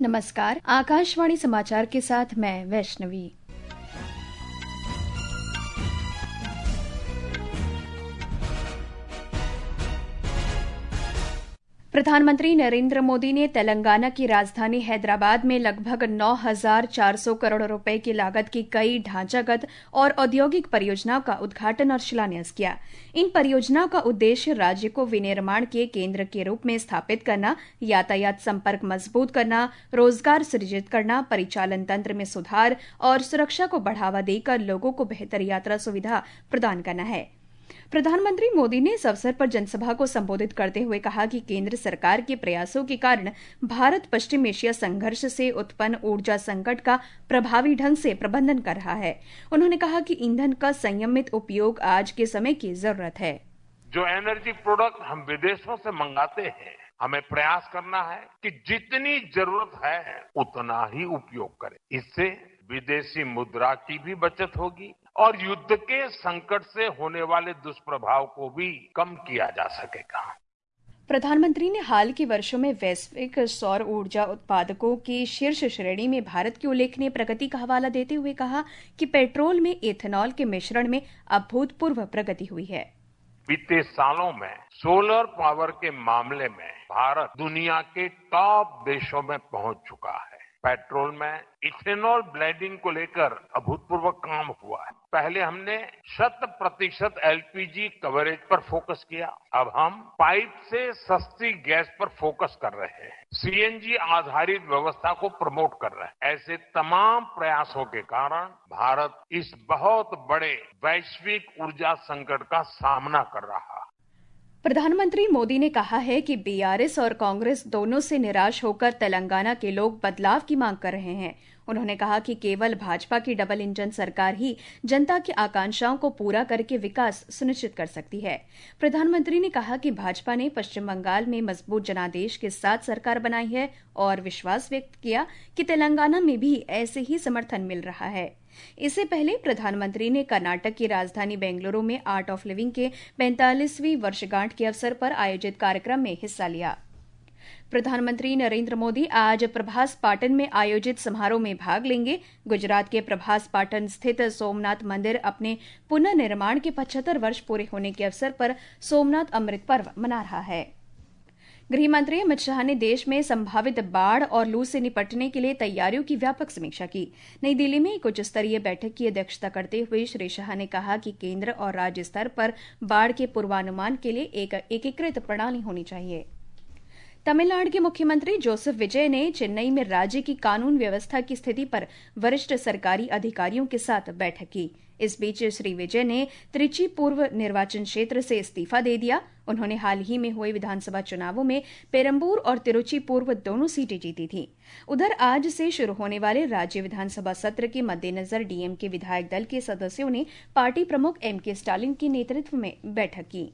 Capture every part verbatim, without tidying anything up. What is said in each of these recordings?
नमस्कार, आकाशवाणी समाचार के साथ मैं वैष्णवी। प्रधानमंत्री नरेंद्र मोदी ने तेलंगाना की राजधानी हैदराबाद में लगभग नौ हज़ार चार सौ करोड़ रुपए की लागत की कई ढांचागत और औद्योगिक परियोजनाओं का उद्घाटन और शिलान्यास किया। इन परियोजनाओं का उद्देश्य राज्य को विनिर्माण के केंद्र के रूप में स्थापित करना, यातायात संपर्क मजबूत करना, रोजगार सृजित करना, परिचालन तंत्र में सुधार और सुरक्षा को बढ़ावा देकर लोगों को बेहतर यात्रा सुविधा प्रदान करना है। प्रधानमंत्री मोदी ने इस अवसर पर जनसभा को संबोधित करते हुए कहा कि केंद्र सरकार के प्रयासों के कारण भारत पश्चिम एशिया संघर्ष से उत्पन्न ऊर्जा संकट का प्रभावी ढंग से प्रबंधन कर रहा है। उन्होंने कहा कि ईंधन का संयमित उपयोग आज के समय की जरूरत है। जो एनर्जी प्रोडक्ट हम विदेशों से मंगाते हैं, हमें प्रयास करना है कि जितनी जरूरत है उतना ही उपयोग करें। इससे विदेशी मुद्रा की भी बचत होगी और युद्ध के संकट से होने वाले दुष्प्रभाव को भी कम किया जा सकेगा। प्रधानमंत्री ने हाल के वर्षों में वैश्विक सौर ऊर्जा उत्पादकों की शीर्ष श्रेणी में भारत की उल्लेखनीय प्रगति का हवाला देते हुए कहा कि पेट्रोल में एथेनॉल के मिश्रण में अभूतपूर्व प्रगति हुई है। बीते सालों में सोलर पावर के मामले में भारत दुनिया के टॉप देशों में पहुंच चुका है। पेट्रोल में इथेनॉल ब्लेंडिंग को लेकर अभूतपूर्व काम हुआ है। पहले हमने शत प्रतिशत एलपीजी कवरेज पर फोकस किया, अब हम पाइप से सस्ती गैस पर फोकस कर रहे हैं। सीएनजी आधारित व्यवस्था को प्रमोट कर रहे हैं। ऐसे तमाम प्रयासों के कारण भारत इस बहुत बड़े वैश्विक ऊर्जा संकट का सामना कर रहा है। प्रधानमंत्री मोदी ने कहा है कि बीआरएस और कांग्रेस दोनों से निराश होकर तेलंगाना के लोग बदलाव की मांग कर रहे हैं। उन्होंने कहा कि केवल भाजपा की डबल इंजन सरकार ही जनता की आकांक्षाओं को पूरा करके विकास सुनिश्चित कर सकती है। प्रधानमंत्री ने कहा कि भाजपा ने पश्चिम बंगाल में मजबूत जनादेश के साथ सरकार बनाई है और विश्वास व्यक्त किया कि तेलंगाना में भी ऐसे ही समर्थन मिल रहा है। इससे पहले प्रधानमंत्री ने कर्नाटक की राजधानी बेंगलुरु में आर्ट ऑफ लिविंग के पैंतालीसवीं वर्षगांठ के अवसर पर आयोजित कार्यक्रम में हिस्सा लिया। प्रधानमंत्री नरेंद्र मोदी आज प्रभास पाटन में आयोजित समारोह में भाग लेंगे। गुजरात के प्रभास पाटन स्थित सोमनाथ मंदिर अपने पुनर्निर्माण के पचहत्तर वर्ष पूरे होने के अवसर पर सोमनाथ अमृत पर्व मना रहा है। गृह मंत्री अमित शाह ने देश में संभावित बाढ़ और लू से निपटने के लिए तैयारियों की व्यापक समीक्षा की। नई दिल्ली में एक उच्च स्तरीय बैठक की अध्यक्षता करते हुए श्री शाह ने कहा कि केंद्र और राज्य स्तर पर बाढ़ के पूर्वानुमान के लिए एक एकीकृत प्रणाली होनी चाहिए। तमिलनाडु के मुख्यमंत्री जोसेफ विजय ने चेन्नई में राज्य की कानून व्यवस्था की स्थिति पर वरिष्ठ सरकारी अधिकारियों के साथ बैठक की। इस बीच श्री विजय ने त्रिची पूर्व निर्वाचन क्षेत्र से इस्तीफा दे दिया। उन्होंने हाल ही में हुए विधानसभा चुनावों में पेरम्बूर और तिरुचि पूर्व दोनों सीटें जीती थीं। उधर आज से शुरू होने वाले राज्य विधानसभा सत्र के मद्देनजर डीएमके विधायक दल के सदस्यों ने पार्टी प्रमुख एम के स्टालिन के नेतृत्व में बैठक की।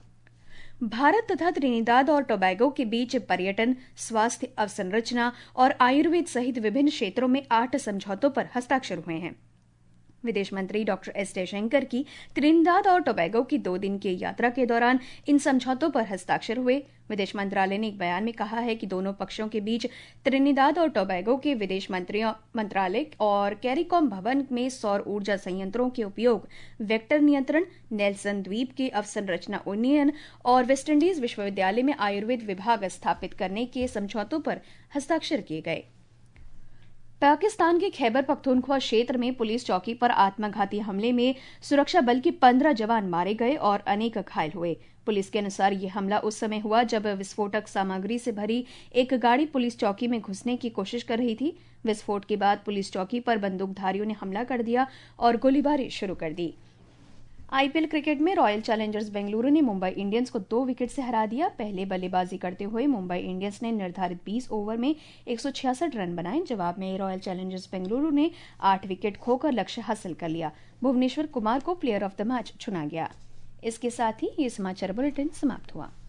भारत तथा त्रिनिदाद और टोबैगो के बीच पर्यटन, स्वास्थ्य, अवसंरचना और आयुर्वेद सहित विभिन्न क्षेत्रों में आठ समझौतों पर हस्ताक्षर हुए हैं। विदेश मंत्री डॉक्टर एस जयशंकर की त्रिनिदाद और टोबैगो की दो दिन की यात्रा के दौरान इन समझौतों पर हस्ताक्षर हुए। विदेश मंत्रालय ने एक बयान में कहा है कि दोनों पक्षों के बीच त्रिनिदाद और टोबैगो के विदेश मंत्रालय और कैरिकॉम भवन में सौर ऊर्जा संयंत्रों के उपयोग, वेक्टर नियंत्रण, नेल्सन द्वीप के अवसंरचना उन्नयन और वेस्टइंडीज विश्वविद्यालय में आयुर्वेद विभाग स्थापित करने के समझौतों पर हस्ताक्षर किए गए। पाकिस्तान के खैबर पख्तूनख्वा क्षेत्र में पुलिस चौकी पर आत्मघाती हमले में सुरक्षा बल के पंद्रह जवान मारे गए और अनेक घायल हुए। पुलिस के अनुसार यह हमला उस समय हुआ जब विस्फोटक सामग्री से भरी एक गाड़ी पुलिस चौकी में घुसने की कोशिश कर रही थी। विस्फोट के बाद पुलिस चौकी पर बंदूकधारियों ने हमला कर दिया और गोलीबारी शुरू कर दी। आईपीएल क्रिकेट में रॉयल चैलेंजर्स बेंगलुरु ने मुंबई इंडियंस को दो विकेट से हरा दिया। पहले बल्लेबाजी करते हुए मुंबई इंडियंस ने निर्धारित बीस ओवर में एक सौ छियासठ रन बनाए। जवाब में रॉयल चैलेंजर्स बेंगलुरु ने आठ विकेट खोकर लक्ष्य हासिल कर लिया। भुवनेश्वर कुमार को प्लेयर ऑफ द मैच चुना गया। इसके साथ ही ये समाचार बुलेटिन समाप्त हुआ।